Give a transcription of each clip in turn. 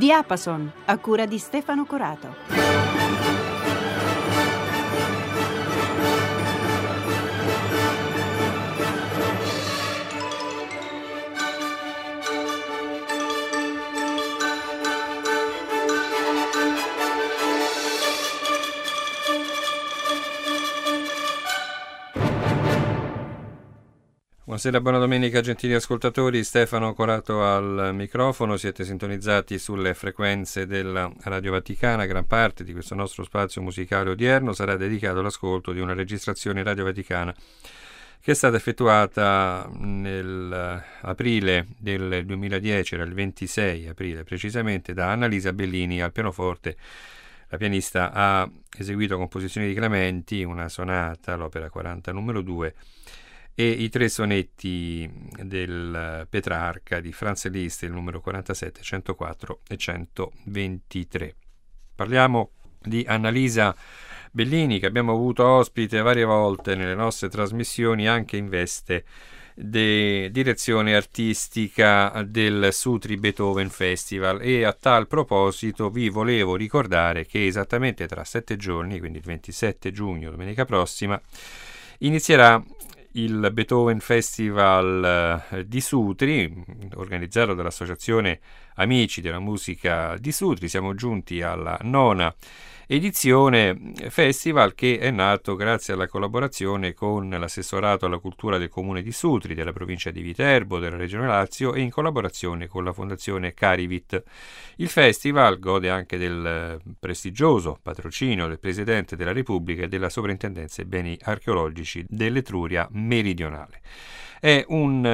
Diapason, a cura di Stefano Corato. Buonasera, buona domenica gentili ascoltatori, Stefano Corato al microfono, siete sintonizzati sulle frequenze della Radio Vaticana. Gran parte di questo nostro spazio musicale odierno sarà dedicato all'ascolto di una registrazione Radio Vaticana che è stata effettuata nell'aprile del 2010, era il 26 aprile precisamente, da Annalisa Bellini al pianoforte. La pianista ha eseguito composizioni di Clementi, una sonata, l'opera 40 numero 2, e i 3 sonetti del Petrarca di Franz Liszt, il numero 47, 104 e 123. Parliamo di Annalisa Bellini, che abbiamo avuto ospite varie volte nelle nostre trasmissioni, anche in veste di direzione artistica del Sutri Beethoven Festival, e a tal proposito vi volevo ricordare che esattamente tra 7 giorni, quindi il 27 giugno, domenica prossima, inizierà il Beethoven Festival di Sutri, organizzato dall'Associazione Amici della Musica di Sutri. Siamo giunti alla 9ª edizione, festival che è nato grazie alla collaborazione con l'assessorato alla cultura del comune di Sutri, della provincia di Viterbo, della regione Lazio, e in collaborazione con la fondazione Carivit. Il festival gode anche del prestigioso patrocinio del Presidente della Repubblica e della Sovrintendenza ai Beni Archeologici dell'Etruria Meridionale. È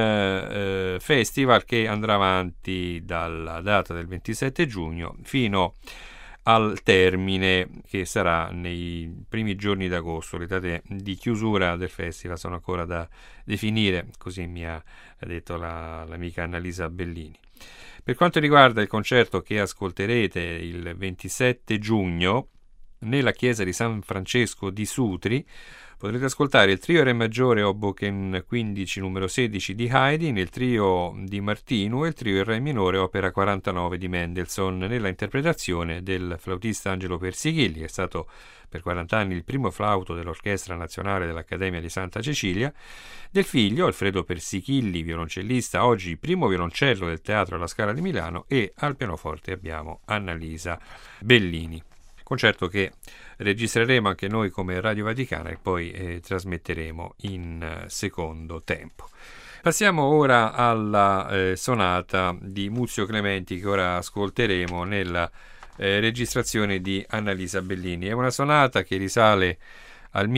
un festival che andrà avanti dalla data del 27 giugno fino al termine, che sarà nei primi giorni d'agosto. Le date di chiusura del festival sono ancora da definire, così mi ha detto l'amica Annalisa Bellini. Per quanto riguarda il concerto che ascolterete il 27 giugno nella chiesa di San Francesco di Sutri, potrete ascoltare il trio Re maggiore Hoboken 15 numero 16 di Haydn, il trio di Martinu e il trio in Re minore opera 49 di Mendelssohn, nella interpretazione del flautista Angelo Persichilli, che è stato per 40 anni il primo flauto dell'Orchestra Nazionale dell'Accademia di Santa Cecilia, del figlio Alfredo Persichilli, violoncellista, oggi primo violoncello del Teatro alla Scala di Milano, e al pianoforte abbiamo Annalisa Bellini. Concerto che registreremo anche noi come Radio Vaticana e poi trasmetteremo in secondo tempo. Passiamo ora alla sonata di Muzio Clementi, che ora ascolteremo nella registrazione di Annalisa Bellini. È una sonata che risale al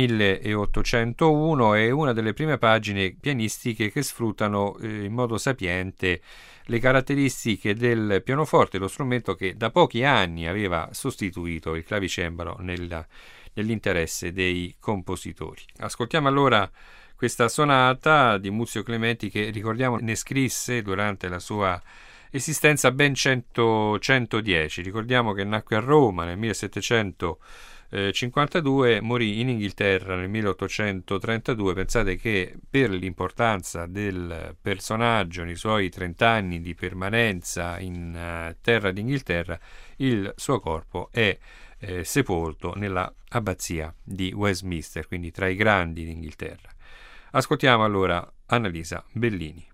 1801, è una delle prime pagine pianistiche che sfruttano in modo sapiente le caratteristiche del pianoforte, lo strumento che da pochi anni aveva sostituito il clavicembalo nell'interesse dei compositori. Ascoltiamo allora questa sonata di Muzio Clementi, che, ricordiamo, ne scrisse durante la sua esistenza ben 110. Ricordiamo che nacque a Roma nel 1752, morì in Inghilterra nel 1832. Pensate che per l'importanza del personaggio nei suoi 30 anni di permanenza in terra d'Inghilterra, il suo corpo è sepolto nella abbazia di Westminster, quindi tra i grandi d'Inghilterra. Ascoltiamo allora Annalisa Bellini.